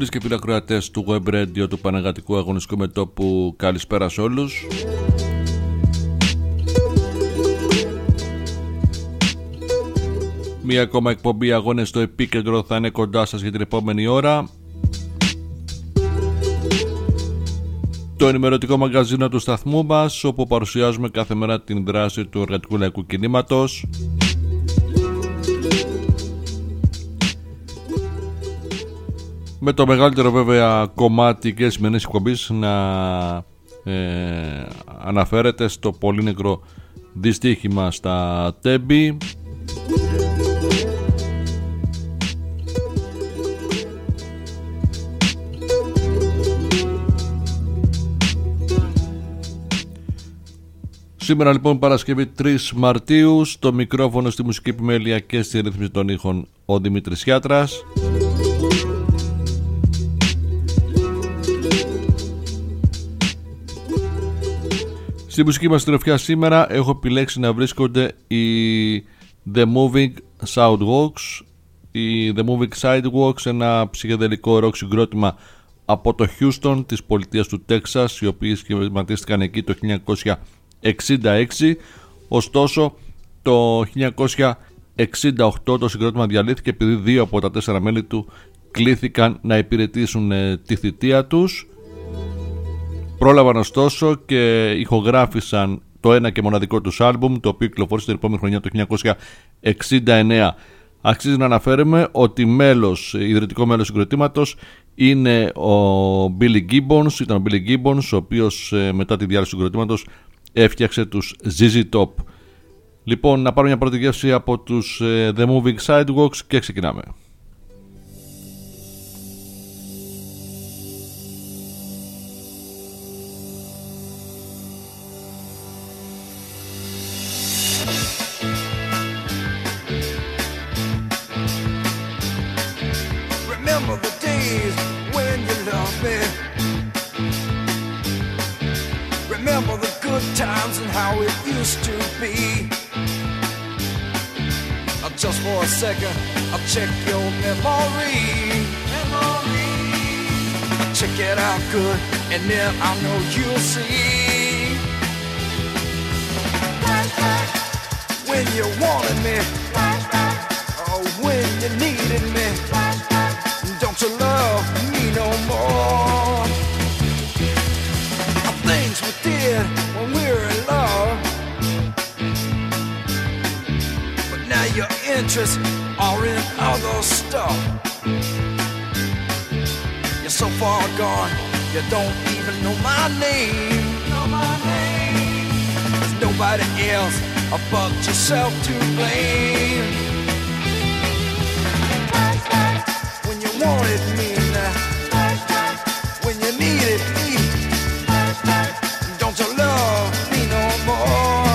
Φίλες και φίλοι ακροατές του Web Radio του Παναγατικού Αγωνιστικού Μετώπου, καλησπέρα σε όλους. Μία ακόμα εκπομπή αγώνες στο επίκεντρο θα είναι κοντά σας για την επόμενη ώρα. Το ενημερωτικό μαγκαζίνο του σταθμού μας, όπου παρουσιάζουμε κάθε μέρα την δράση του εργατικού λαϊκού κινήματος. Με το μεγαλύτερο βέβαια κομμάτι και σημερινής εκπομπής να αναφέρεται στο πολύ νεκρό δυστύχημα στα Τέμπη. Σήμερα λοιπόν Παρασκευή 3 Μαρτίου, στο μικρόφωνο, στη μουσική επιμέλεια και στη ρύθμιση των ήχων ο Δημήτρης Γιάτρας. Στη μουσική μας τροφιά σήμερα έχω επιλέξει να βρίσκονται οι The Moving Sidewalks, οι The Moving Sidewalks, ένα ψυχεδελικό ροκ συγκρότημα από το Houston της πολιτείας του Τέξας, οι οποίοι σχηματίστηκαν εκεί το 1966. Ωστόσο το 1968 το συγκρότημα διαλύθηκε επειδή 2 από τα 4 μέλη του κλήθηκαν να υπηρετήσουν τη θητεία τους. Πρόλαβαν ωστόσο και ηχογράφησαν το ένα και μοναδικό τους άλμπουμ, το οποίο κυκλοφόρησε την επόμενη χρονιά το 1969. Αξίζει να αναφέρουμε ότι ιδρυτικό μέλος συγκροτήματος είναι ο Billy Gibbons. Ήταν ο Billy Gibbons, ο οποίος μετά τη διάλυση του συγκροτήματος έφτιαξε τους ZZ Top. Λοιπόν, να πάρω μια πρώτη γεύση από τους The Moving Sidewalks και ξεκινάμε. Just for a second, I'll check your memory. Check it out good, and then I know you'll see. When you wanted me, or when you needed me, don't you love me no more? Things we did when we were in love, now your interests are in other stuff. You're so far gone, you don't even know my name. There's nobody else but yourself to blame. When you wanted me now, when you needed me, don't you love me no more?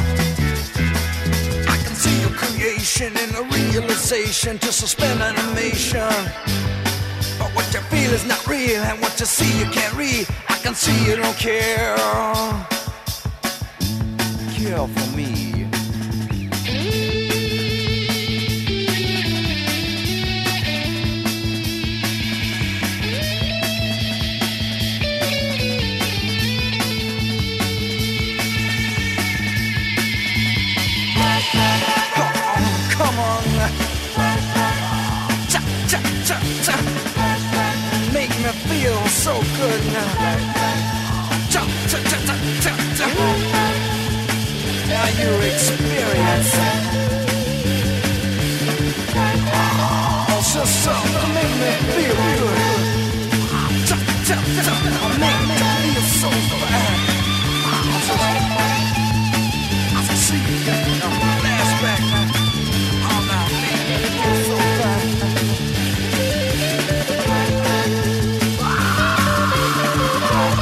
In a realization to suspend animation, but what you feel is not real, and what you see you can't read. I can see you don't care for me. Make me feel so good now. Now you experience just something make me feel good. Make me feel so fine. I see you flashback now. All now make me feel so fine.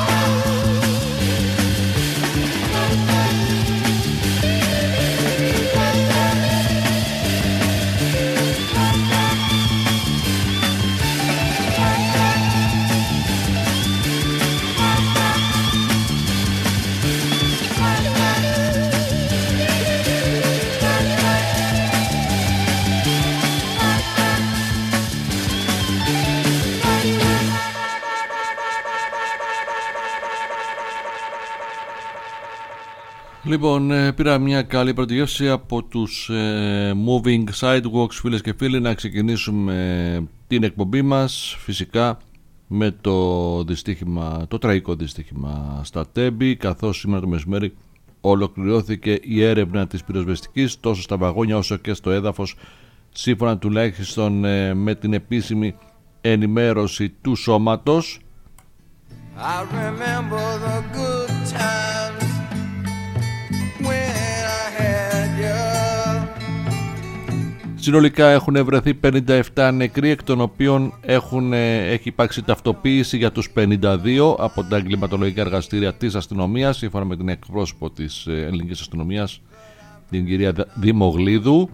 Λοιπόν, πήρα μια καλή πρωτογεύση από τους Moving Sidewalks, φίλες και φίλοι, να ξεκινήσουμε την εκπομπή μας φυσικά με το δυστύχημα, το τραγικό δυστύχημα στα Τέμπη, καθώς σήμερα το μεσημέρι ολοκληρώθηκε η έρευνα της πυροσβεστικής τόσο στα βαγόνια όσο και στο έδαφος, σύμφωνα τουλάχιστον με την επίσημη ενημέρωση του σώματος. I remember the good times when I had you. Συνολικά έχουν βρεθεί 57 νεκροί, εκ των οποίων έχει υπάρξει ταυτοποίηση για τους 52 από τα εγκληματολογικά εργαστήρια της αστυνομίας, σύμφωνα με την εκπρόσωπο της ελληνικής αστυνομίας, την κυρία Δημογλίδου.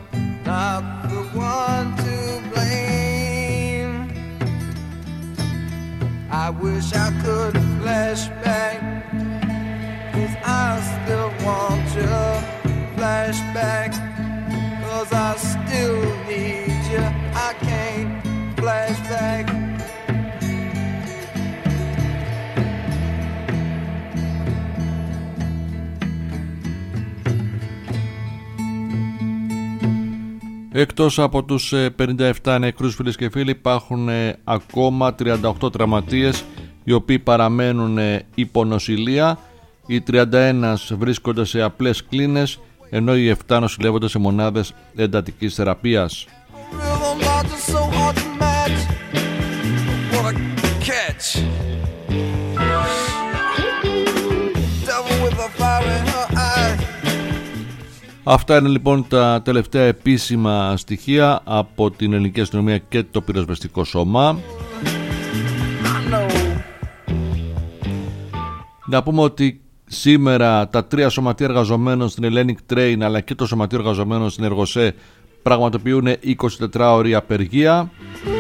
I wish I could flash back, 'cause I still want you. Flash back, 'cause I still need you. I can't flash back. Εκτός από τους 57 νεκρούς, φίλες και φίλοι, υπάρχουν ακόμα 38 τραυματίες, οι οποίοι παραμένουν υπό νοσηλεία. Οι 31 βρίσκονται σε απλές κλίνες, ενώ οι 7 νοσηλεύονται σε μονάδες εντατικής θεραπείας. Αυτά είναι λοιπόν τα τελευταία επίσημα στοιχεία από την ελληνική αστυνομία και το πυροσβεστικό σώμα. Να πούμε ότι σήμερα τα 3 σωματεία εργαζομένων στην Hellenic Train αλλά και το σωματείο εργαζομένων στην Εργοσέ πραγματοποιούν 24ωρη απεργία.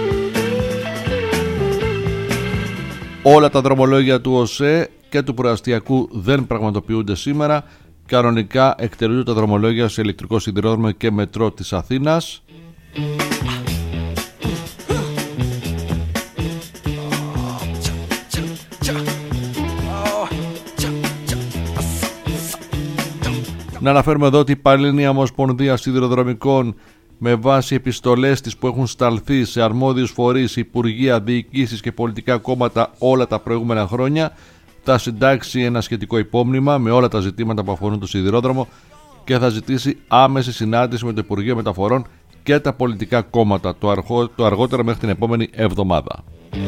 Όλα τα δρομολόγια του ΟΣΕ και του προαστιακού δεν πραγματοποιούνται σήμερα. Κανονικά εκτελούνται τα δρομολόγια σε ηλεκτρικό σιδηρόδρομο και μετρό της Αθήνας. Να αναφέρουμε εδώ ότι η Πανελλήνια Ομοσπονδία Σιδηροδρομικών, με βάση επιστολές της που έχουν σταλθεί σε αρμόδιους φορείς, υπουργεία, διοικήσεις και πολιτικά κόμματα όλα τα προηγούμενα χρόνια, θα συντάξει ένα σχετικό υπόμνημα με όλα τα ζητήματα που αφορούν το σιδηρόδρομο και θα ζητήσει άμεση συνάντηση με το Υπουργείο Μεταφορών και τα πολιτικά κόμματα το αργότερο μέχρι την επόμενη εβδομάδα.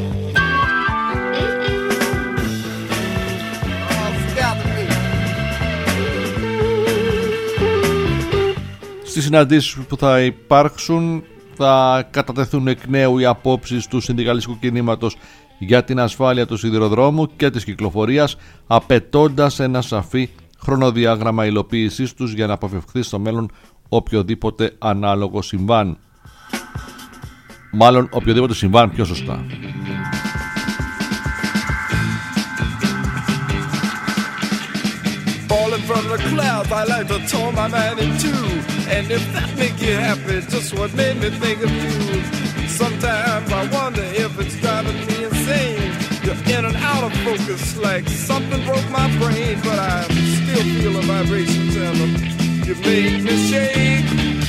Στις συναντήσεις που θα υπάρξουν θα κατατεθούν εκ νέου οι απόψεις του συνδικαλιστικού κινήματος για την ασφάλεια του σιδηροδρόμου και της κυκλοφορίας, απαιτώντας ένα σαφή χρονοδιάγραμμα υλοποίησής τους για να αποφευχθεί στο μέλλον οποιοδήποτε ανάλογο συμβάν. Μάλλον οποιοδήποτε συμβάν πιο σωστά. From the clouds, I like to tore my mind in two. And if that make you happy, just what made me think of you. Sometimes I wonder if it's driving me insane. You're in and out of focus like something broke my brain. But I still feel the vibrations and you make me shake.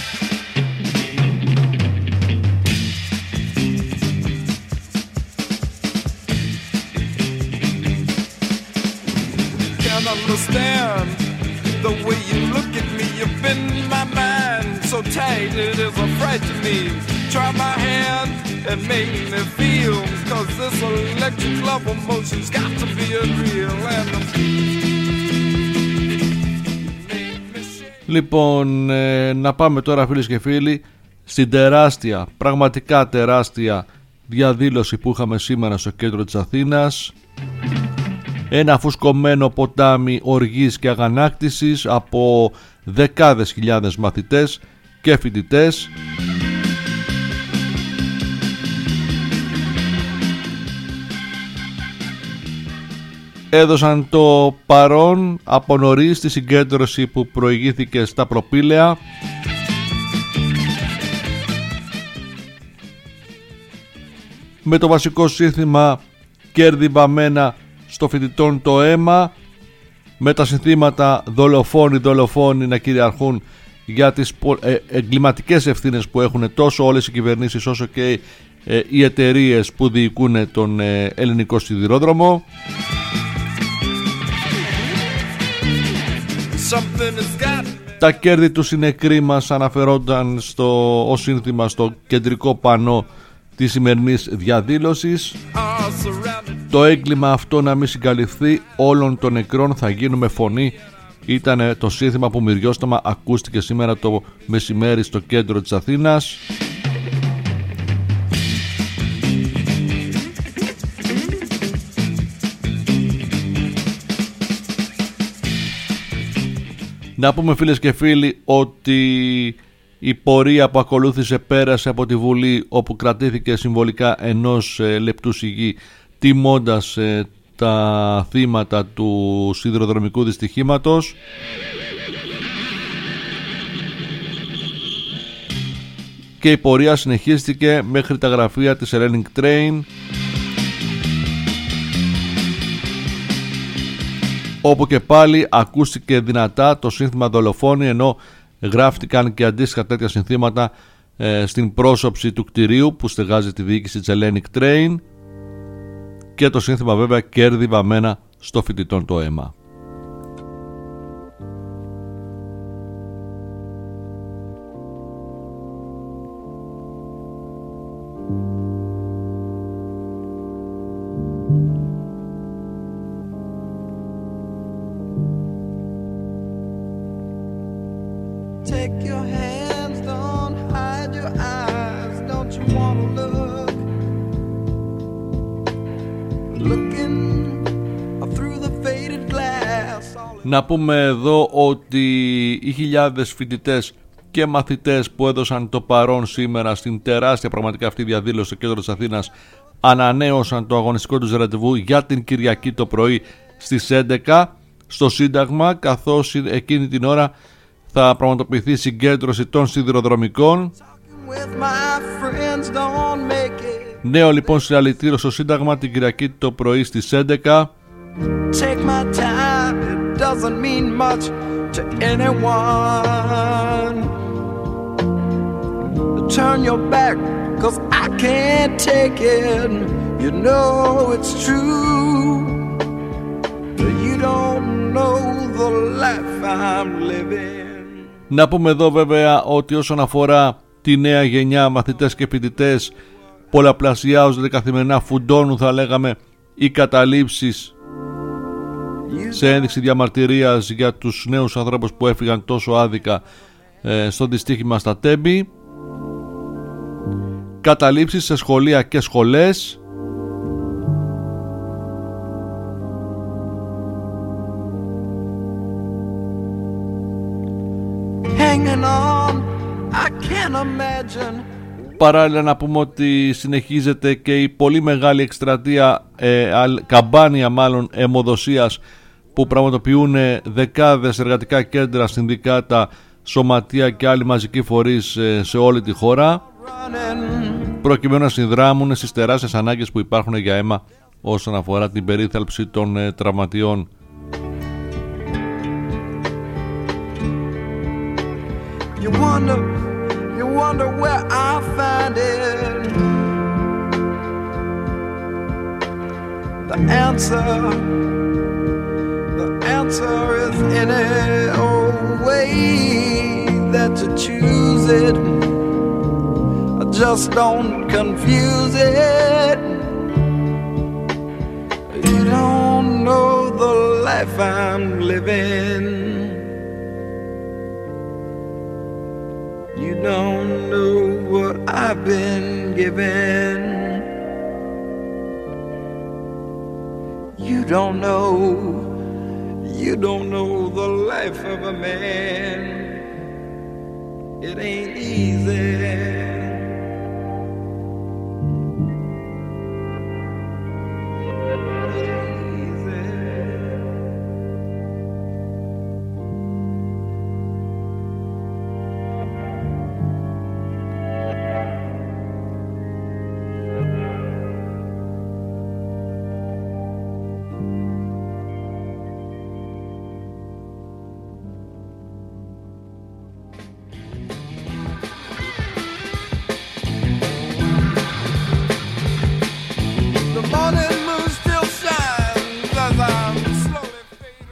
Can't understand the way you look at me. You've been in my mind so tight it is a fright to me. Try my hand and make me feel, 'cause this electric love emotion's got to be unreal. Λοιπόν, να πάμε τώρα, φίλες και φίλοι, στην τεράστια, πραγματικά τεράστια διαδήλωση που είχαμε σήμερα στο κέντρο της Αθήνας. Ένα φουσκωμένο ποτάμι οργής και αγανάκτησης από δεκάδες χιλιάδες μαθητές και φοιτητές. Έδωσαν το παρόν από νωρίς στη συγκέντρωση που προηγήθηκε στα Προπήλαια. Με το βασικό σύνθημα «Κέρδη βαμμένα στο φοιτητών το αίμα», με τα συνθήματα δολοφόνοι να κυριαρχούν για τις εγκληματικές ευθύνες που έχουν τόσο όλες οι κυβερνήσεις όσο και οι εταιρείες που διοικούν τον ελληνικό σιδηρόδρομο. Τα κέρδη τους είναι κρίμα, αναφερόταν ως σύνθημα στο κεντρικό πανό της σημερινής διαδήλωσης. Το έγκλημα αυτό να μην συγκαλυφθεί, όλων των νεκρών θα γίνουμε φωνή, ήταν το σύνθημα που μυριόστομα ακούστηκε σήμερα το μεσημέρι στο κέντρο της Αθήνας. Να πούμε φίλες και φίλοι ότι η πορεία που ακολούθησε πέρασε από τη Βουλή, όπου κρατήθηκε συμβολικά 1 λεπτού σιγή, τιμώντας τα θύματα του σιδηροδρομικού δυστυχήματος. Και η πορεία συνεχίστηκε μέχρι τα γραφεία της Hellenic Train, όπου και πάλι ακούστηκε δυνατά το σύνθημα δολοφόνοι, ενώ γράφτηκαν και αντίστοιχα τέτοια συνθήματα στην πρόσωψη του κτηρίου που στεγάζει τη διοίκηση της Hellenic Train, και το σύνθημα βέβαια κέρδη βαμμένα στο φοιτητών το αίμα. Take your hands, don't hide your eyes, don't you wanna look? Looking through the faded glass. Να πούμε εδώ ότι οι χιλιάδες φοιτητές και μαθητές που έδωσαν το παρόν σήμερα στην τεράστια πραγματικά αυτή διαδήλωση στο κέντρο της Αθήνας ανανέωσαν το αγωνιστικό τους ραντεβού για την Κυριακή το πρωί στις 11 στο Σύνταγμα, καθώς εκείνη την ώρα θα πραγματοποιηθεί συγκέντρωση των σιδηροδρομικών. Νέο λοιπόν συλλαλητήριο στο Σύνταγμα την Κυριακή το πρωί στις 11. Turn your back, 'cause I can't take it. You know it's true. You don't know the life I'm living. Να πούμε εδώ βέβαια ότι όσον αφορά τη νέα γενιά μαθητές και φοιτητές, πολλαπλασιάζονται καθημερινά, φουντώνουν θα λέγαμε οι καταλήψεις σε ένδειξη διαμαρτυρίας για τους νέους ανθρώπους που έφυγαν τόσο άδικα στο δυστύχημα στα Τέμπη. Καταλήψεις σε σχολεία και σχολές. Παράλληλα να πούμε ότι συνεχίζεται και η πολύ μεγάλη εκστρατεία, καμπάνια μάλλον αιμοδοσίας, που πραγματοποιούν δεκάδες εργατικά κέντρα, συνδικάτα, σωματεία και άλλοι μαζικοί φορείς σε όλη τη χώρα, προκειμένου να συνδράμουν στις τεράστιες ανάγκες που υπάρχουν για αίμα όσον αφορά την περίθαλψη των τραυματιών. You wonder where I find it. The answer is any old way that you choose it. Just don't confuse it. You don't know the life I'm living. You don't know what I've been given. You don't know the life of a man. It ain't easy.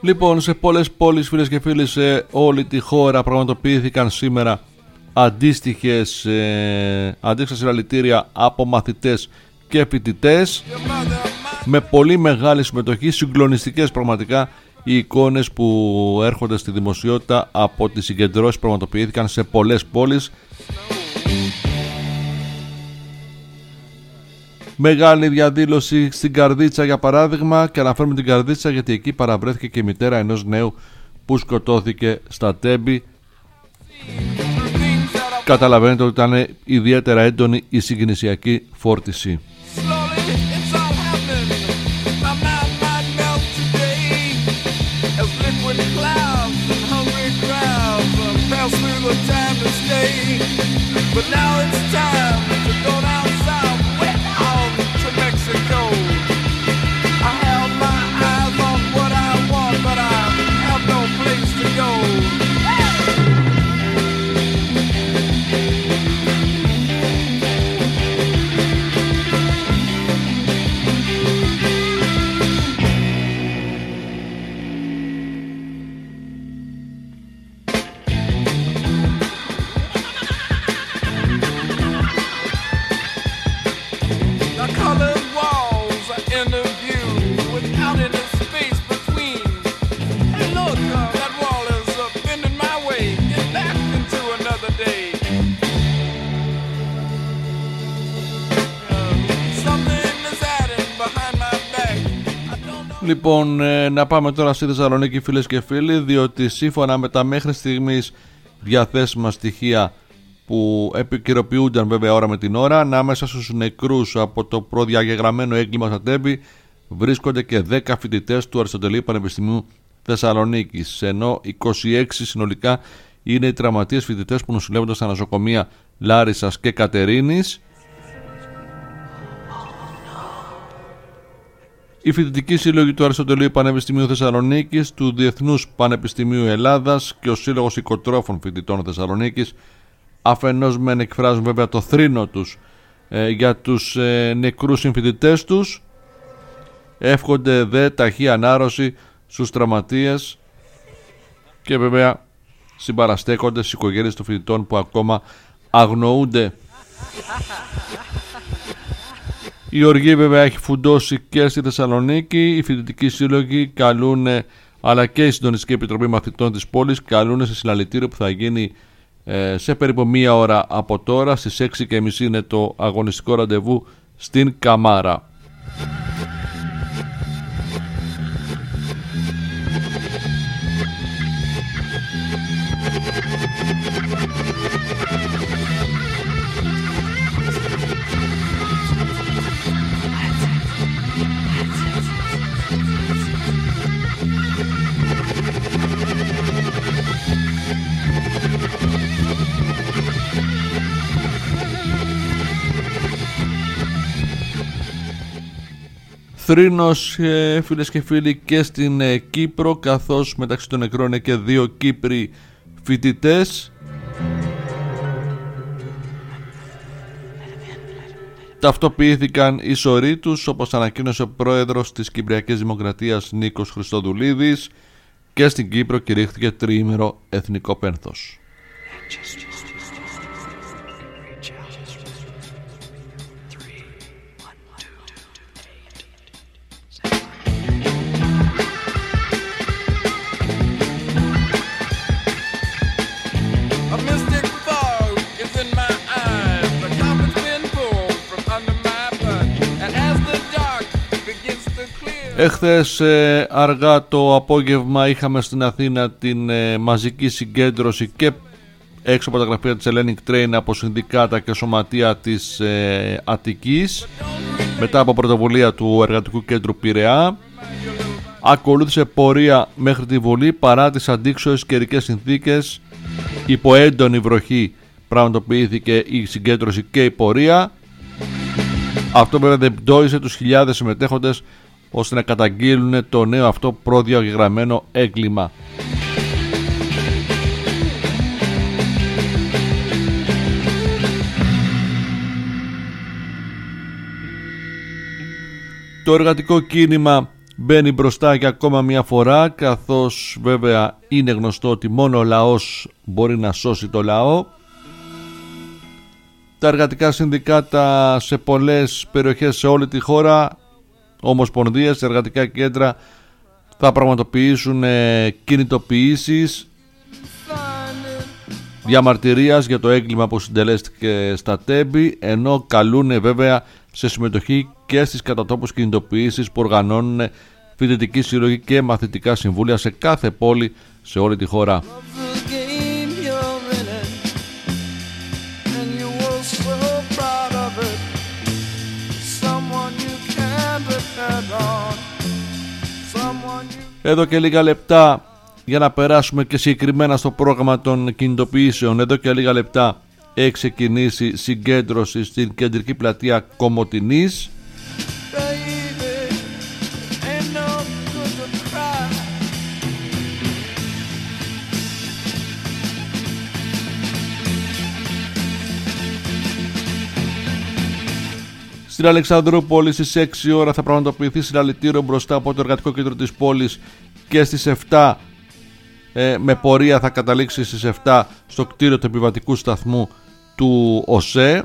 Λοιπόν, σε πολλές πόλεις, φίλες και φίλοι, σε όλη τη χώρα πραγματοποιήθηκαν σήμερα αντίστοιχες συλλαλητήρια από μαθητές και φοιτητές, με πολύ μεγάλη συμμετοχή, συγκλονιστικές πραγματικά οι εικόνες που έρχονται στη δημοσιότητα από τις συγκεντρώσεις που πραγματοποιήθηκαν σε πολλές πόλεις. Μεγάλη διαδήλωση στην Καρδίτσα, για παράδειγμα, και αναφέρουμε την Καρδίτσα γιατί εκεί παραβρέθηκε και η μητέρα ενός νέου που σκοτώθηκε στα Τέμπη. Καταλαβαίνετε ότι ήταν ιδιαίτερα έντονη η συγκινησιακή φόρτιση. Λοιπόν, να πάμε τώρα στη Θεσσαλονίκη, φίλες και φίλοι, διότι σύμφωνα με τα μέχρι στιγμής διαθέσιμα στοιχεία που επικαιροποιούνταν βέβαια ώρα με την ώρα, ανάμεσα στους νεκρούς από το προδιαγεγραμμένο έγκλημα στα Τέμπη βρίσκονται και 10 φοιτητές του Αριστοτελείου Πανεπιστημίου Θεσσαλονίκης, ενώ 26 συνολικά είναι οι τραυματίες φοιτητές που νοσηλεύονται στα νοσοκομεία Λάρισσας και Κατερίνης. Οι φοιτητικοί σύλλογοι του Αριστοτελείου Πανεπιστημίου Θεσσαλονίκης, του Διεθνούς Πανεπιστημίου Ελλάδας και ο Σύλλογος Οικοτρόφων Φοιτητών Θεσσαλονίκης αφενός μεν εκφράζουν βέβαια το θρήνο τους για τους νεκρούς συμφοιτητές τους, εύχονται δε ταχύ ανάρρωση στους τραυματίες και βέβαια συμπαραστέκονται στις οικογένειες των φοιτητών που ακόμα αγνοούνται. Η οργή βέβαια έχει φουντώσει και στη Θεσσαλονίκη. Οι φοιτητικοί σύλλογοι καλούν, αλλά και η Συντονιστική Επιτροπή Μαθητών της πόλης καλούν σε συλλαλητήριο που θα γίνει σε περίπου μία ώρα από τώρα. Στις 6:30 είναι το αγωνιστικό ραντεβού στην Καμάρα. Θρήνος, φίλες και φίλοι, και στην Κύπρο, καθώς μεταξύ των νεκρών είναι και 2 Κύπροι φοιτητές. Ταυτοποιήθηκαν οι σωροί τους, όπως ανακοίνωσε ο πρόεδρος της Κυπριακής Δημοκρατίας Νίκος Χριστοδουλίδης, και στην Κύπρο κηρύχθηκε τριήμερο εθνικό πένθος. Εχθές αργά το απόγευμα είχαμε στην Αθήνα την μαζική συγκέντρωση και έξω από τα γραφεία της Hellenic Train από συνδικάτα και σωματεία της Αττικής, μετά από πρωτοβουλία του Εργατικού Κέντρου Πειραιά. Ακολούθησε πορεία μέχρι τη Βουλή παρά τις αντίξωες καιρικές συνθήκες. Υπό έντονη βροχή πραγματοποιήθηκε η συγκέντρωση και η πορεία. Αυτό βέβαια δεν πτώησε τους χιλιάδες συμμετέχοντες ώστε να καταγγείλουν το νέο αυτό προδιαγεγραμμένο έγκλημα. Το εργατικό κίνημα μπαίνει μπροστά για ακόμα μια φορά, καθώς βέβαια είναι γνωστό ότι μόνο ο λαός μπορεί να σώσει το λαό. Τα εργατικά συνδικάτα σε πολλές περιοχές σε όλη τη χώρα, ομοσπονδίες, εργατικά κέντρα θα πραγματοποιήσουν κινητοποιήσεις διαμαρτυρίας για το έγκλημα που συντελέστηκε στα Τέμπη, ενώ καλούν βέβαια σε συμμετοχή και στις κατατόπους κινητοποιήσεις που οργανώνουν φοιτητικοί σύλλογοι και μαθητικά συμβούλια σε κάθε πόλη σε όλη τη χώρα. Εδώ και λίγα λεπτά, για να περάσουμε και συγκεκριμένα στο πρόγραμμα των κινητοποιήσεων, εδώ και λίγα λεπτά έχει ξεκινήσει συγκέντρωση στην κεντρική πλατεία Κομοτηνής. Στην Αλεξανδρούπολη στις 6 ώρα θα πραγματοποιηθεί συλλαλητήριο μπροστά από το εργατικό κέντρο της πόλης και στις 7 με πορεία θα καταλήξει στις 7 στο κτίριο του επιβατικού σταθμού του ΟΣΕ.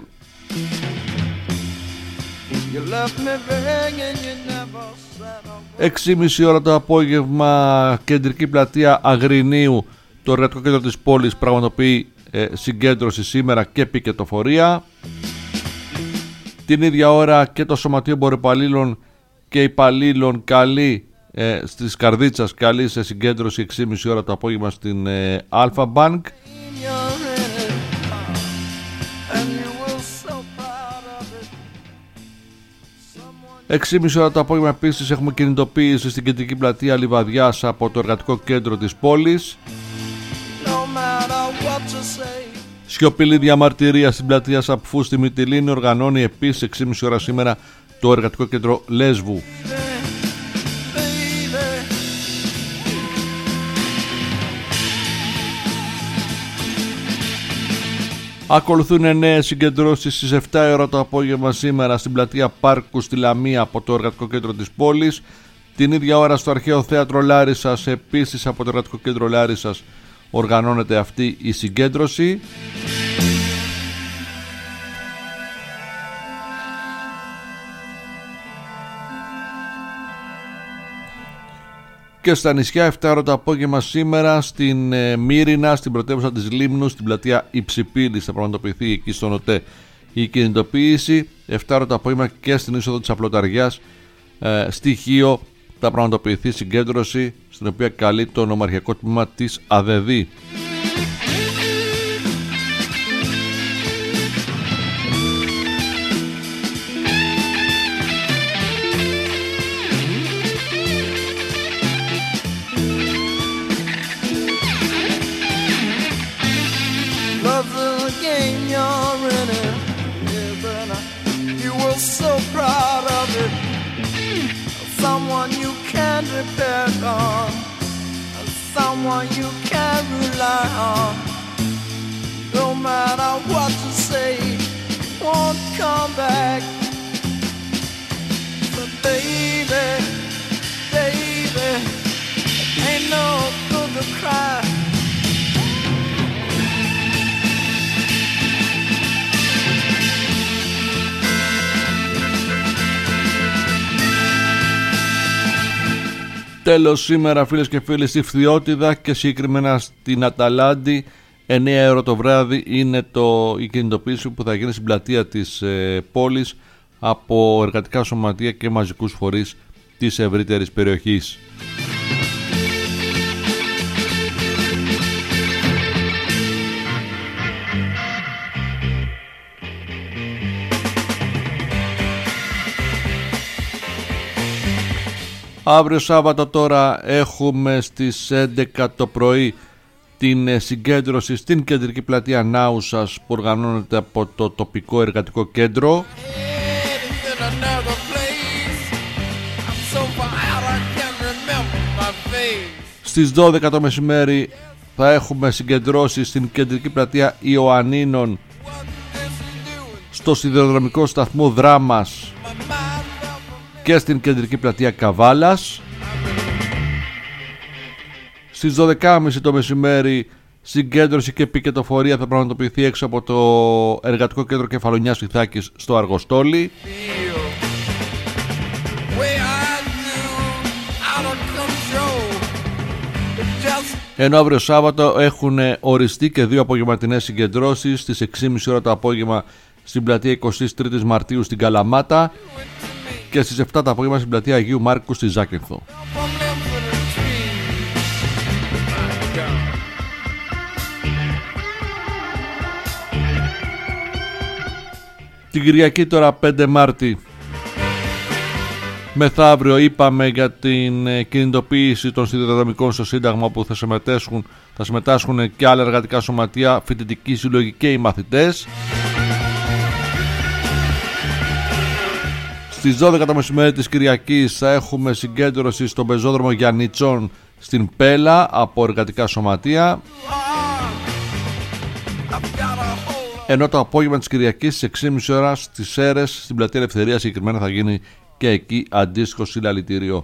6,5 ώρα το απόγευμα κεντρική πλατεία Αγρινίου, το εργατικό κέντρο της πόλης πραγματοποιεί συγκέντρωση σήμερα και πικετοφορία. Την ίδια ώρα και το Σωματείο Εμποροπαλλήλων και Υπαλλήλων καλεί στις Καρδίτσας, καλεί σε συγκέντρωση 6,5 ώρα το απόγευμα στην Αλφα Μπάνκ. Εξήμιση ώρα το απόγευμα επίσης έχουμε κινητοποίηση στην κεντρική πλατεία Λιβαδιάς από το εργατικό κέντρο της πόλης. Σιωπηλή διαμαρτυρία στην πλατεία Σαπφού στη Μυτιλήνη οργανώνει επίσης 6,5 ώρα σήμερα το εργατικό κέντρο Λέσβου. Ακολουθούν νέες συγκεντρώσεις στις 7 ώρα το απόγευμα σήμερα στην πλατεία Πάρκου στη Λαμία από το εργατικό κέντρο της πόλης. Την ίδια ώρα στο αρχαίο θέατρο Λάρισσας επίσης από το εργατικό κέντρο Λάρισσας οργανώνεται αυτή η συγκέντρωση. Και στα νησιά 7 ώρα το απόγευμα σήμερα στην Μύρινα, στην πρωτεύουσα της Λίμνου, στην πλατεία Υψηπύλης θα πραγματοποιηθεί εκεί στον ΟΤΕ η κινητοποίηση. 7 ώρα το απόγευμα και στην είσοδο της Απλοταριάς στη Χίο θα πραγματοποιηθεί συγκέντρωση στην οποία καλεί το νομαρχιακό τμήμα της ΑΔΔ. Someone you can depend on, someone you can rely on. No matter what you say, won't come back. But baby, baby, ain't no good to cry. Τέλος σήμερα φίλες και φίλοι στη Φθιώτιδα και συγκεκριμένα στην Αταλάντη 9 ώρα το βράδυ είναι η κινητοποίηση που θα γίνει στην πλατεία της πόλης από εργατικά σωματεία και μαζικούς φορείς της ευρύτερης περιοχής. Αύριο Σάββατο τώρα έχουμε στις 11 το πρωί την συγκέντρωση στην κεντρική πλατεία Νάουσας που οργανώνεται από το τοπικό εργατικό κέντρο. Στις 12 το μεσημέρι θα έχουμε συγκεντρώσει στην κεντρική πλατεία Ιωαννίνων στο σιδηροδρομικό σταθμό Δράμας και στην κεντρική πλατεία Καβάλας. Στις 12.30 το μεσημέρι συγκέντρωση και πικετοφορία θα πραγματοποιηθεί έξω από το Εργατικό Κέντρο Κεφαλονιάς Ιθάκης στο Αργοστόλι. Ενώ αύριο Σάββατο έχουν οριστεί και 2 απογευματινές συγκεντρώσεις στις 6.30 ώρα το απόγευμα στην πλατεία 23 Μαρτίου στην Καλαμάτα και στις 7 το απόγευμα στην πλατεία Αγίου Μάρκου στη Ζάκυνθο. Την Κυριακή τώρα 5 Μάρτη μεθαύριο είπαμε για την κινητοποίηση των σιδηροδρομικών στο Σύνταγμα που θα συμμετάσχουν και άλλα εργατικά σωματεία, φοιτητικοί σύλλογοι και οι μαθητές. Στις 12 το μεσημέρι της Κυριακής θα έχουμε συγκέντρωση στον πεζόδρομο Γιαννιτσών στην Πέλα από εργατικά σωματεία. Ενώ το απόγευμα της Κυριακής στις 6.30 ώρα στις Σέρρες στην πλατεία Ελευθερίας συγκεκριμένα θα γίνει και εκεί αντίστοιχο συλλαλητήριο.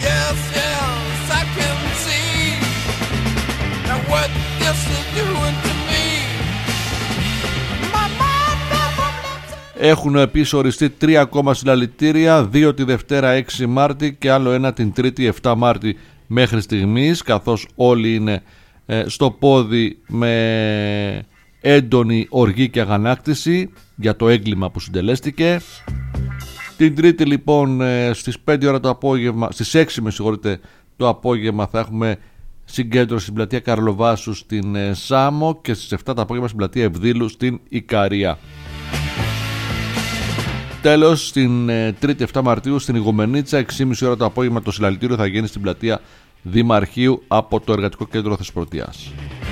Έχουν επίσης οριστεί 3 ακόμα συλλαλητήρια, 2 τη Δευτέρα 6 Μάρτη και άλλο ένα την Τρίτη 7 Μάρτη μέχρι στιγμής, καθώς όλοι είναι στο πόδι με έντονη οργή και αγανάκτηση για το έγκλημα που συντελέστηκε. Την Τρίτη λοιπόν στις 5 ώρα το απόγευμα, στις 6 το απόγευμα θα έχουμε συγκέντρωση στην πλατεία Καρλοβάσου στην Σάμο και στις 7 το απόγευμα στην πλατεία Ευδήλου στην Ικαρία. Τέλος, στην Τρίτη 7 Μαρτίου στην Ιγουμενίτσα 6.30 ώρα το απόγευμα το συλλαλητήριο θα γίνει στην πλατεία Δημαρχείου από το Εργατικό Κέντρο Θεσπρωτείας.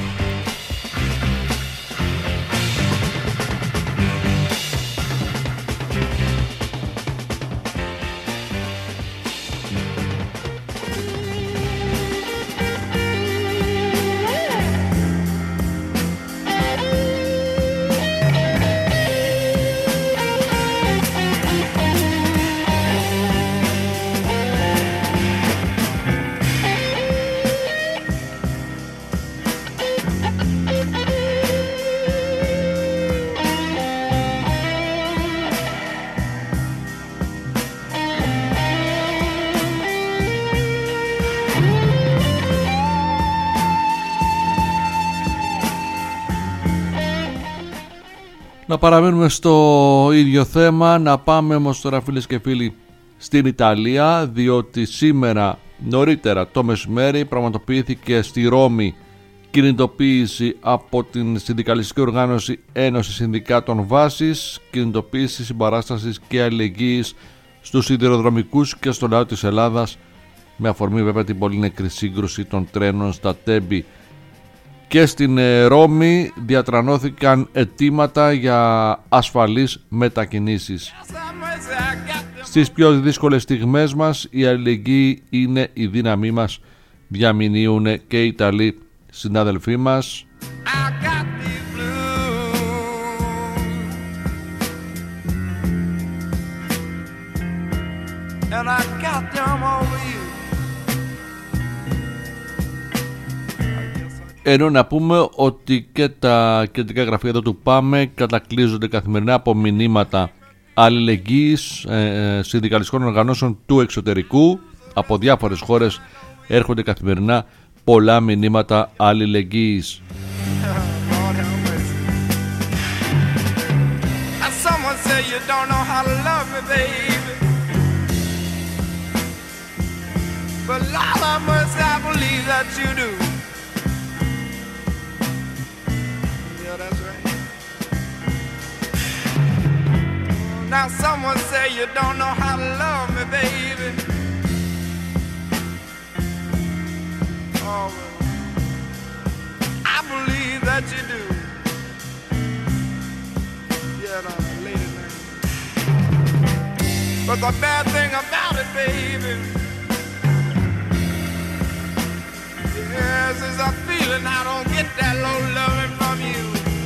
Να παραμένουμε στο ίδιο θέμα, να πάμε όμως τώρα φίλες και φίλοι στην Ιταλία, διότι σήμερα νωρίτερα το μεσημέρι πραγματοποιήθηκε στη Ρώμη κινητοποίηση από την συνδικαλιστική οργάνωση Ένωση Συνδικάτων Βάσης, κινητοποίηση συμπαράστασης και αλληλεγγύης στους σιδηροδρομικούς και στο λαό της Ελλάδας, με αφορμή βέβαια την πολύ νεκρή σύγκρουση των τρένων στα Τέμπη. Και στην Ρώμη διατρανώθηκαν αιτήματα για ασφαλείς μετακινήσεις. Στις πιο δύσκολες στιγμές μας η αλληλεγγύη είναι η δύναμή μας, διαμηνύουν και οι Ιταλοί συνάδελφοί μας. Ενώ να πούμε ότι και τα κεντρικά γραφεία εδώ του ΠΑΜΕ κατακλείζονται καθημερινά από μηνύματα αλληλεγγύης συνδικαλιστικών οργανώσεων του εξωτερικού. Από διάφορες χώρες έρχονται καθημερινά πολλά μηνύματα αλληλεγγύης. Now someone say you don't know how to love me, baby. Oh, well, I believe that you do. Yeah, no, lady man. But the bad thing about it, baby, yes, is a feeling I don't get that low loving from you.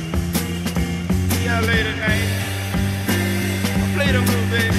Yeah, lady man. Play the move, baby.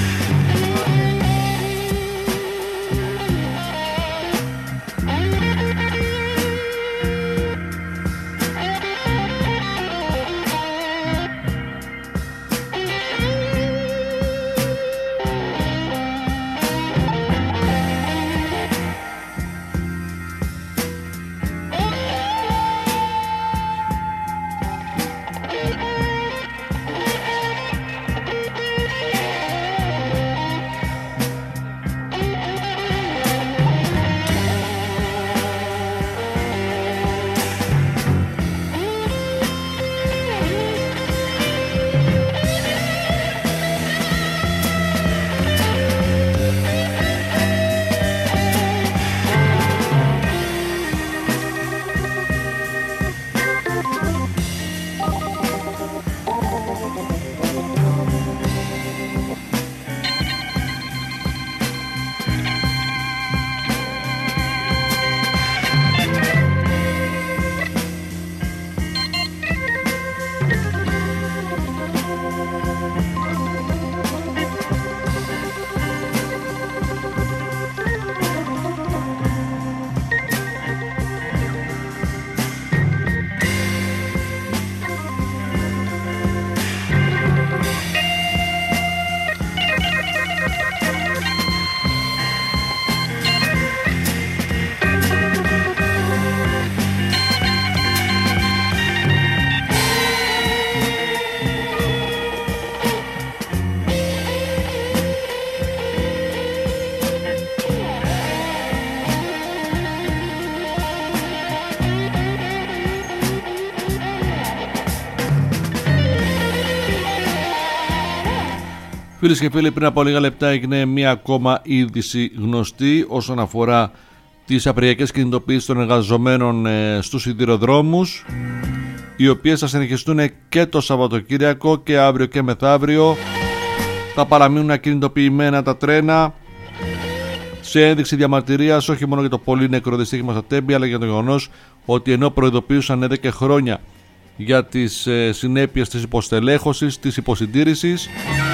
Φίλες και φίλοι, πριν από λίγα λεπτά έγινε μία ακόμα είδηση γνωστή όσον αφορά τις απεργιακές κινητοποιήσεις των εργαζομένων στους σιδηροδρόμους, οι οποίες θα συνεχιστούν και το Σαββατοκύριακο και αύριο και μεθαύριο. Θα παραμείνουν ακινητοποιημένα τα τρένα σε ένδειξη διαμαρτυρίας όχι μόνο για το πολύ νεκρό δυστύχημα στα Τέμπη, αλλά για το γεγονός ότι ενώ προειδοποιούσαν εδώ και χρόνια για τις συνέπειες της υποστελέχωσης, της υποσυντήρησης,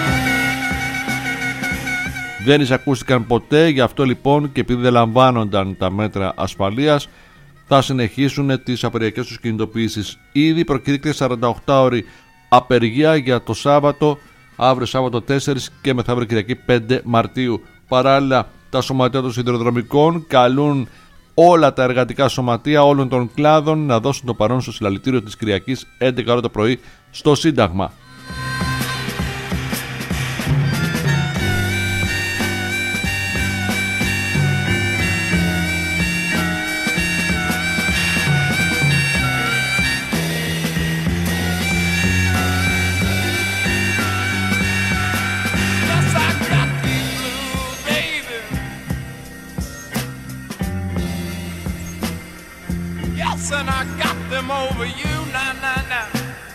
δεν εισακούστηκαν ποτέ. Γι' αυτό λοιπόν, και επειδή δεν λαμβάνονταν τα μέτρα ασφαλείας, θα συνεχίσουν τις απεργιακές τους κινητοποιήσεις. Ήδη προκήρυξε 48 ώρη απεργία για το Σάββατο, αύριο Σάββατο 4 και μεθαύριο Κυριακή 5 Μαρτίου. Παράλληλα, τα σωματεία των σιδηροδρομικών καλούν όλα τα εργατικά σωματεία όλων των κλάδων να δώσουν το παρόν στο συλλαλητήριο της Κυριακής 11 ώρα το πρωί στο Σύνταγμα. And I got them over you, nah, nah, nah.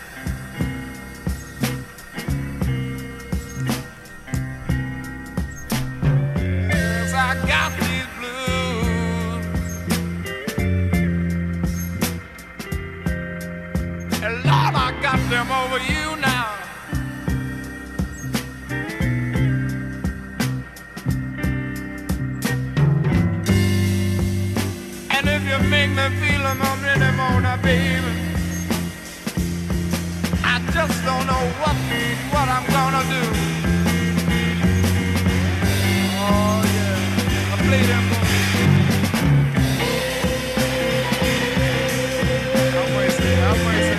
Yes, I got these blues. And Lord, I got them over you now. And if you make me feel them anymore now, baby, I just don't know what I'm gonna do. Oh yeah, I play them. I'm wasting.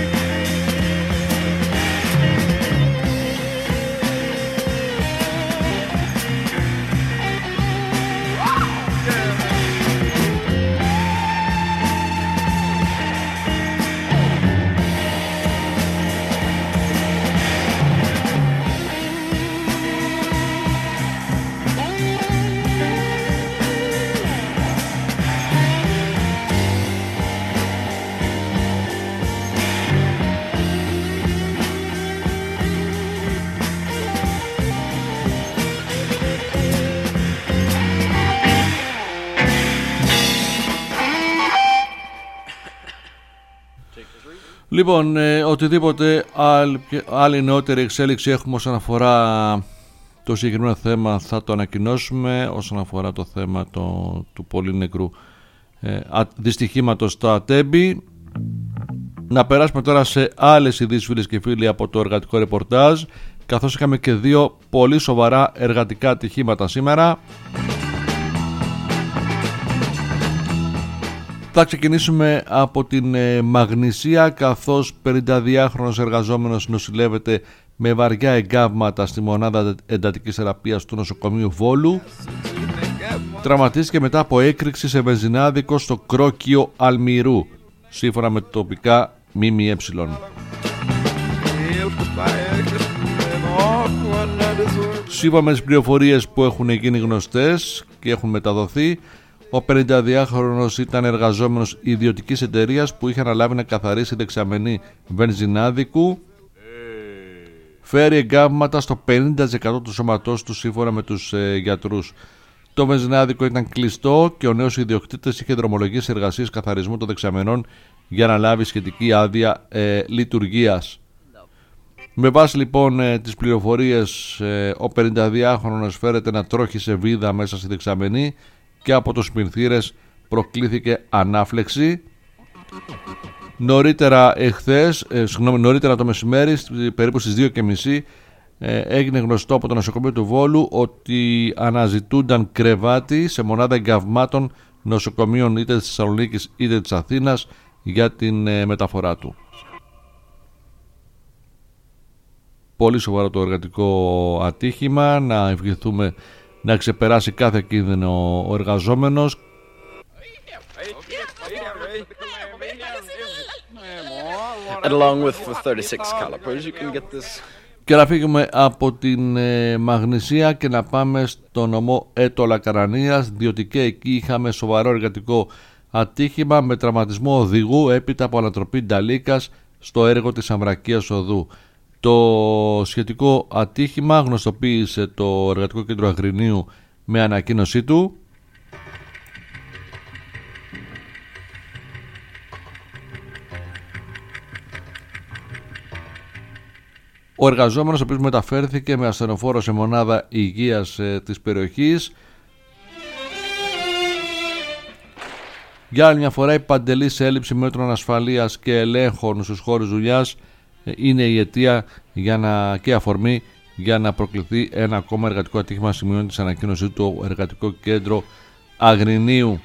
Λοιπόν, οτιδήποτε άλλη νεότερη εξέλιξη έχουμε όσον αφορά το συγκεκριμένο θέμα θα το ανακοινώσουμε. Όσον αφορά το θέμα του πολύ νεκρού δυστυχήματος στα Τέμπη, να περάσουμε τώρα σε άλλες ειδήσεις, φίλες και φίλοι, από το εργατικό ρεπορτάζ, καθώς είχαμε και δύο πολύ σοβαρά εργατικά ατυχήματα σήμερα. Θα ξεκινήσουμε από την Μαγνησία, καθώς 52χρονος εργαζόμενος νοσηλεύεται με βαριά εγκάβματα στη μονάδα εντατικής θεραπείας του νοσοκομείου Βόλου. Τραυματίστηκε μετά από έκρηξη σε βενζινάδικο στο Κρόκιο Αλμυρού, σύμφωνα με τοπικά ΜΜΕ. Σύμφωνα με τις πληροφορίες που έχουν γίνει γνωστές και έχουν μεταδοθεί, ο 52χρονος ήταν εργαζόμενος ιδιωτικής εταιρείας που είχε αναλάβει να καθαρίσει δεξαμενή βενζινάδικου. Φέρει εγκάβματα στο 50% του σώματός του, σύμφωνα με τους γιατρούς. Το βενζινάδικο ήταν κλειστό και ο νέος ιδιοκτήτης είχε δρομολογήσει εργασίες καθαρισμού των δεξαμενών για να λάβει σχετική άδεια λειτουργίας. Με βάση λοιπόν τις πληροφορίες, ο 52χρονος φέρεται να τρώχει σε βίδα μέσα στη δεξαμενή και από τους πενθήρες προκλήθηκε ανάφλεξη. Νωρίτερα το μεσημέρι, περίπου στις 2:30, έγινε γνωστό από το νοσοκομείο του Βόλου ότι αναζητούνταν κρεβάτι σε μονάδα εγκαυμάτων νοσοκομείων είτε της Θεσσαλονίκης είτε της Αθήνας για την μεταφορά του. Πολύ σοβαρό το εργατικό ατύχημα. Να ευχηθούμε να ξεπεράσει κάθε κίνδυνο ο εργαζόμενος. And along with 36 calipers, you can get this Και να φύγουμε από την Μαγνησία και να πάμε στο νομό Έτωλα Καρανίας, διότι και εκεί είχαμε σοβαρό εργατικό ατύχημα με τραυματισμό οδηγού έπειτα από ανατροπή νταλίκας στο έργο της Αμβρακίας Οδού. Το σχετικό ατύχημα γνωστοποίησε το Εργατικό Κέντρο Αγρινίου με ανακοίνωσή του. Ο εργαζόμενος, ο οποίος μεταφέρθηκε με ασθενοφόρο σε μονάδα υγείας της περιοχής. Για άλλη μια φορά, η παντελής έλλειψη μέτρων ασφαλείας και ελέγχων στους χώρους δουλειάς είναι η αιτία και αφορμή για να προκληθεί ένα ακόμα εργατικό ατύχημα, σημειώνει της ανακοίνωσή του Εργατικό Κέντρο Αγρινίου.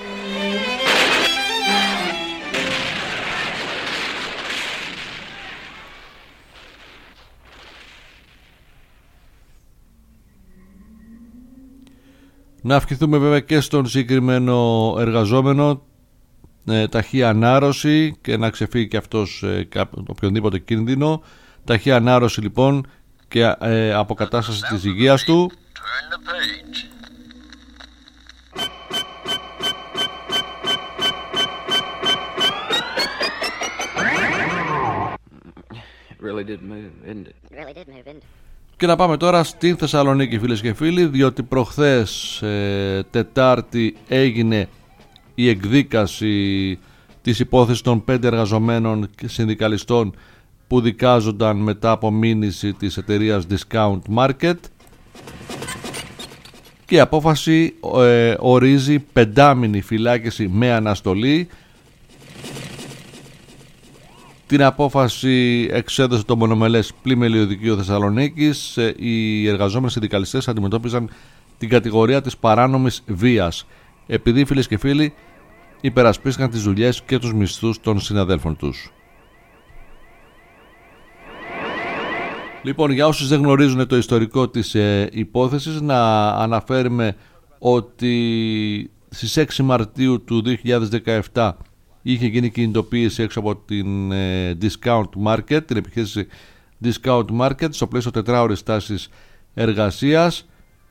Να ευχηθούμε βέβαια και στον συγκεκριμένο εργαζόμενο ταχύ ανάρρωση και να ξεφύγει και αυτός οποιονδήποτε κίνδυνο. Ταχύ ανάρρωση λοιπόν και αποκατάσταση της υγείας του. Και να πάμε τώρα στην Θεσσαλονίκη, φίλες και φίλοι, διότι προχθές Τετάρτη έγινε η εκδίκαση της υπόθεσης των 5 εργαζομένων και συνδικαλιστών που δικάζονταν μετά από μήνυση της εταιρείας Discount Market, και η απόφαση ορίζει 5μηνη φυλάκιση με αναστολή. Την απόφαση εξέδωσε το μονομελές Πλημελιωδικείο Θεσσαλονίκης. Οι εργαζόμενοι συνδικαλιστές αντιμετώπιζαν την κατηγορία της παράνομης βίας, επειδή, φίλες και φίλοι, υπερασπίστηκαν τις δουλειές και τους μισθούς των συναδέλφων τους. Λοιπόν, για όσους δεν γνωρίζουν το ιστορικό της υπόθεσης, να αναφέρουμε ότι στις 6 Μαρτίου του 2017 είχε γίνει κινητοποίηση έξω από την Discount Market, την επιχείρηση Discount Market, στο πλαίσιο 4ωρης στάσης εργασίας.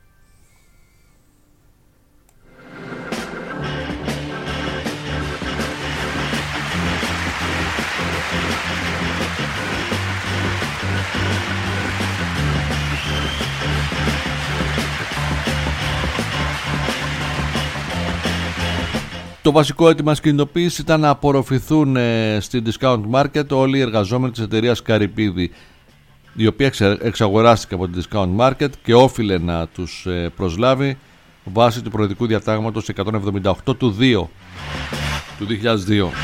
Το βασικό αίτημα της κινητοποίησης ήταν να απορροφηθούν στην Discount Market όλοι οι εργαζόμενοι της εταιρείας Καρυπίδη, η οποία εξαγοράστηκε από την Discount Market και όφιλε να τους προσλάβει βάσει του προεδρικού διατάγματος 178 του 2002.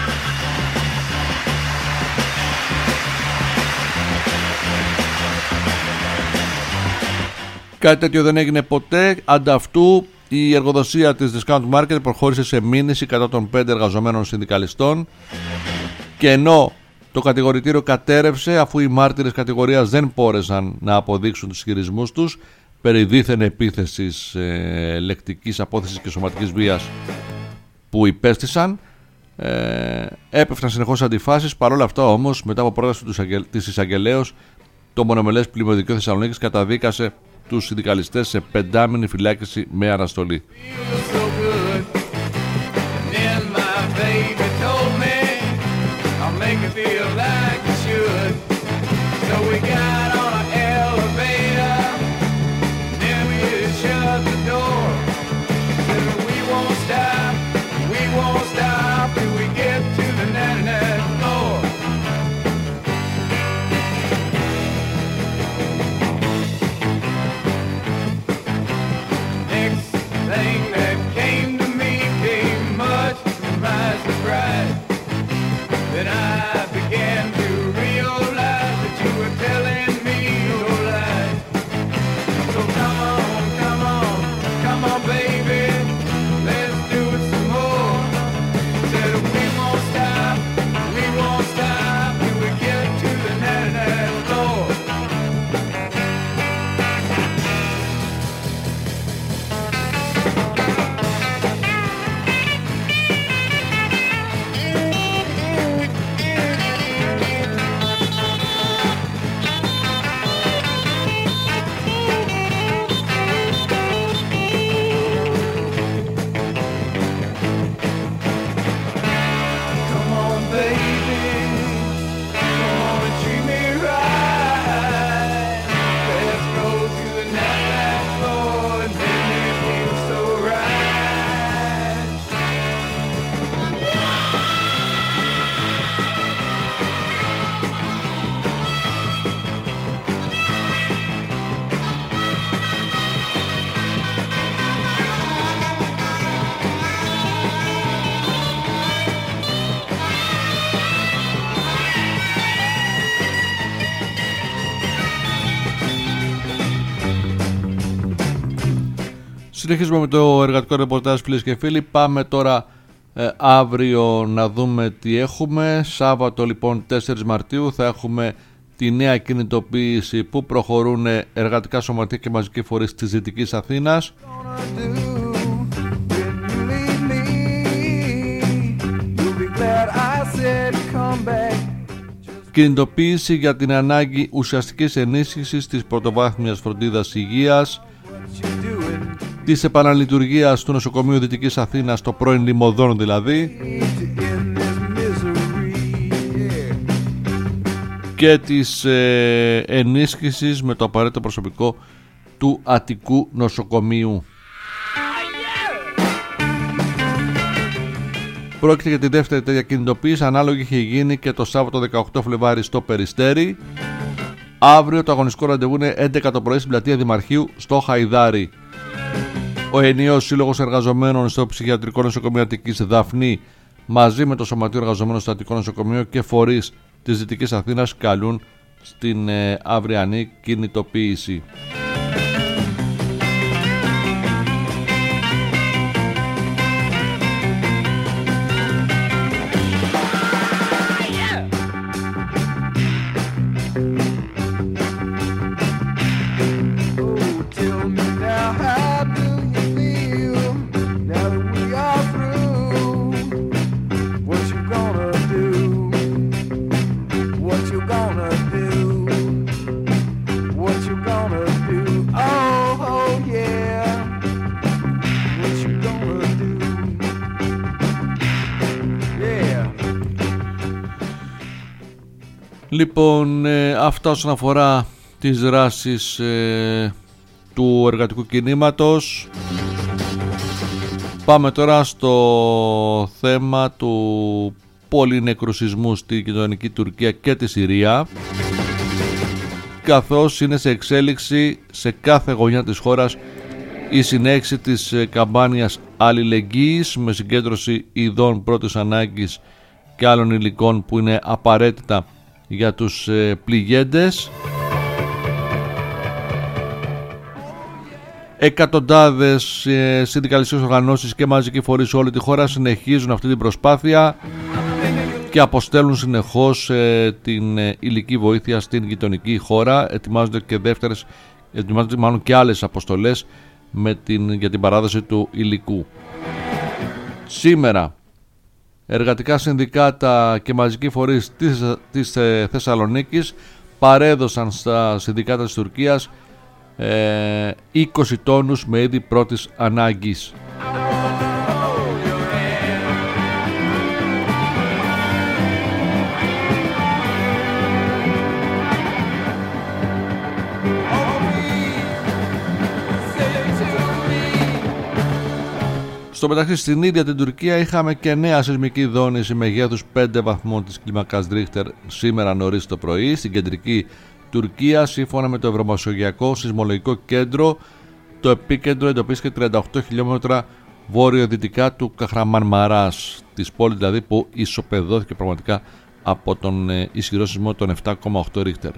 Κάτι τέτοιο δεν έγινε ποτέ. Ανταυτού, η εργοδοσία της Discount Market προχώρησε σε μήνυση κατά των 5 εργαζομένων συνδικαλιστών, και ενώ το κατηγορητήριο κατέρευσε αφού οι μάρτυρες κατηγορίας δεν μπόρεσαν να αποδείξουν τους ισχυρισμούς τους περί δίθεν επίθεσης, λεκτικής απόθεσης και σωματικής βίας που υπέστησαν, έπεφταν συνεχώς αντιφάσεις. Παρόλα αυτά όμως, μετά από πρόταση της εισαγγελέως, το μονομελές Πλημελιωδικείο Θεσσαλονίκης καταδίκασε τους συνδικαλιστές σε 5μηνη φυλάκιση με αναστολή. Thing that came to me Συνεχίζουμε με το εργατικό ρεπορτάζ, φίλες και φίλοι. Πάμε τώρα αύριο να δούμε τι έχουμε. Σάββατο λοιπόν 4 Μαρτίου θα έχουμε τη νέα κινητοποίηση που προχωρούν εργατικά σωματεία και μαζικοί φορείς της Δυτικής Αθήνας. Κινητοποίηση για την ανάγκη ουσιαστικής ενίσχυσης της πρωτοβάθμιας φροντίδας υγείας, της επαναλειτουργίας του νοσοκομείου Δυτικής Αθήνας, το πρώην Λιμωδών δηλαδή, και της ενίσχυσης με το απαραίτητο προσωπικό του Αττικού νοσοκομείου. Πρόκειται για τη δεύτερη τέτοια κινητοποίηση, ανάλογη είχε γίνει και το Σάββατο 18 Φλεβάρι στο Περιστέρι. Αύριο το αγωνιστικό ραντεβού είναι 11 το πρωί στην πλατεία Δημαρχείου στο Χαϊδάρι. Ο ενιαίος σύλλογος εργαζομένων στο ψυχιατρικό νοσοκομείο Αττικής Δαφνή, μαζί με το Σωματείο Εργαζομένων στο Αττικό νοσοκομείο και φορείς της Δυτικής Αθήνας, καλούν στην αυριανή κινητοποίηση. Λοιπόν, αυτά όσον αφορά τις δράσεις του εργατικού κινήματος. Πάμε τώρα στο θέμα του πολυνεκρουσισμού στη γειτονική Τουρκία και τη Συρία, καθώς είναι σε εξέλιξη σε κάθε γωνιά της χώρας η συνέχιση της καμπάνιας αλληλεγγύης με συγκέντρωση ειδών πρώτης ανάγκης και άλλων υλικών που είναι απαραίτητα για τους πληγέντες. Εκατοντάδες συνδικαλιστικές οργανώσεις και μαζικοί φορείς σε όλη τη χώρα συνεχίζουν αυτή την προσπάθεια και αποστέλουν συνεχώς την υλική βοήθεια στην γειτονική χώρα. Ετοιμάζονται μάλλον και άλλες αποστολές για την παράδοση του υλικού. Σήμερα εργατικά συνδικάτα και μαζικοί φορείς της Θεσσαλονίκης παρέδωσαν στα συνδικάτα της Τουρκίας 20 τόνους με είδη πρώτης ανάγκης. Στο μεταξύ, στην ίδια την Τουρκία είχαμε και νέα σεισμική δόνηση μεγέθους 5 βαθμών της κλίμακας Ρίχτερ σήμερα νωρίς το πρωί στην κεντρική Τουρκία. Σύμφωνα με το Ευρωμεσογειακό Σεισμολογικό Κέντρο, το επίκεντρο εντοπίστηκε 38 χιλιόμετρα βόρειο-δυτικά του Καχραμανμαράς, της πόλης δηλαδή που ισοπεδώθηκε πραγματικά από τον ισχυρό σεισμό των 7,8 Ρίχτερ.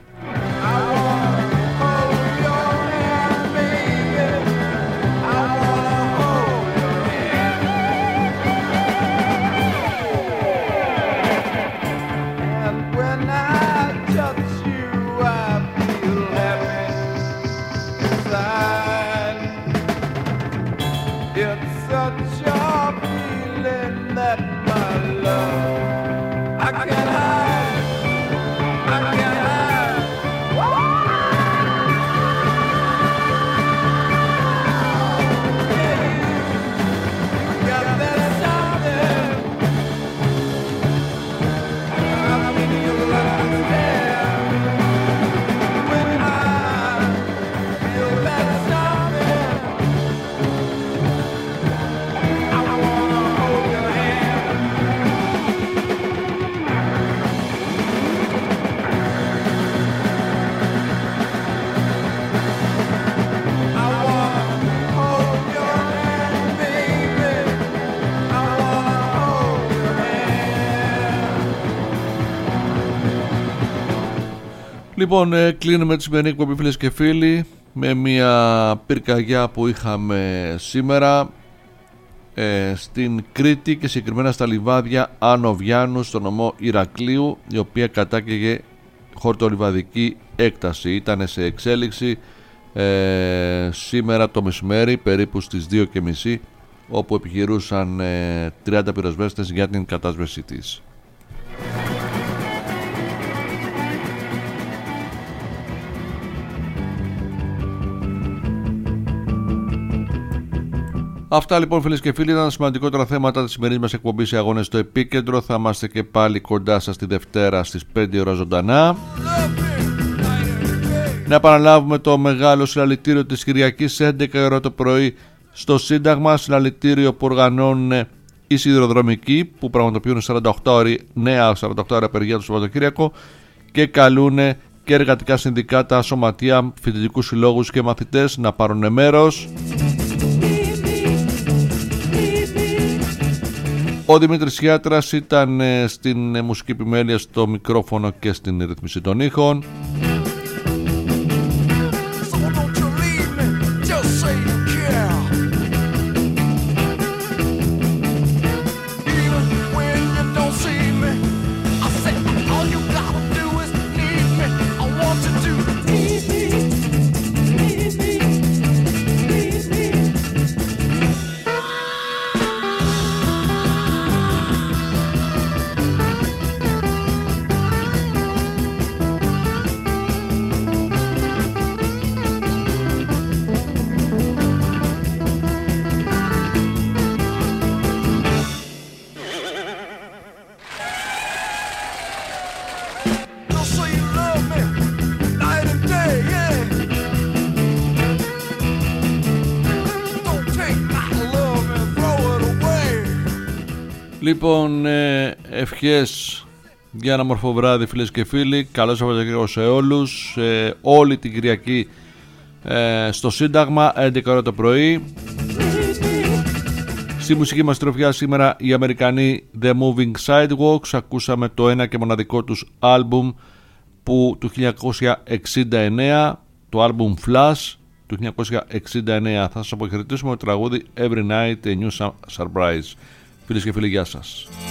Λοιπόν, κλείνουμε τη σημερινή εκπομπή, φίλες και φίλοι. με μια πυρκαγιά που είχαμε σήμερα στην Κρήτη και συγκεκριμένα στα λιβάδια Άνω Βιάννου στο νομό Ηρακλείου, η οποία κατάκαιγε χορτολιβαδική έκταση. Ήταν σε εξέλιξη σήμερα το μεσημέρι περίπου στις 2:30, όπου επιχειρούσαν 30 πυροσβέστες για την κατάσβεσή της. Αυτά λοιπόν, φίλες και φίλοι, ήταν σημαντικότερα θέματα της σημερινής μας εκπομπής, οι αγώνες στο επίκεντρο. Θα είμαστε και πάλι κοντά σας τη Δευτέρα στις 5 ώρα ζωντανά. Να επαναλάβουμε το μεγάλο συλλαλητήριο της Κυριακής 11 ώρα το πρωί στο Σύνταγμα, συλλαλητήριο που οργανώνουν οι σιδηροδρομικοί, που πραγματοποιούν 48 ώρα απεργία το Σαββατοκύριακο και καλούν και εργατικά συνδικάτα, σωματεία, φοιτητικούς συλλόγους και μαθητές να πάρουν μέρος. Ο Δημήτρης Γιάτρας ήταν στην μουσική επιμέλεια, στο μικρόφωνο και στην ρυθμίση των ήχων. Λοιπόν, ευχές για ένα μορφό βράδυ, φίλες και φίλοι. Καλό Σαββατοκύριακο σε όλους. Όλη την Κυριακή στο Σύνταγμα 11 ώρα το πρωί. Στη μουσική μας τροφιά σήμερα οι Αμερικανοί The Moving Sidewalks. Ακούσαμε το ένα και μοναδικό τους άλμπουμ που του 1969, το άλμπουμ Flash του 1969. Θα σας αποχαιρετήσουμε το τραγούδι Every Night a New Surprise. Φίλες και φίλοι, γεια σας.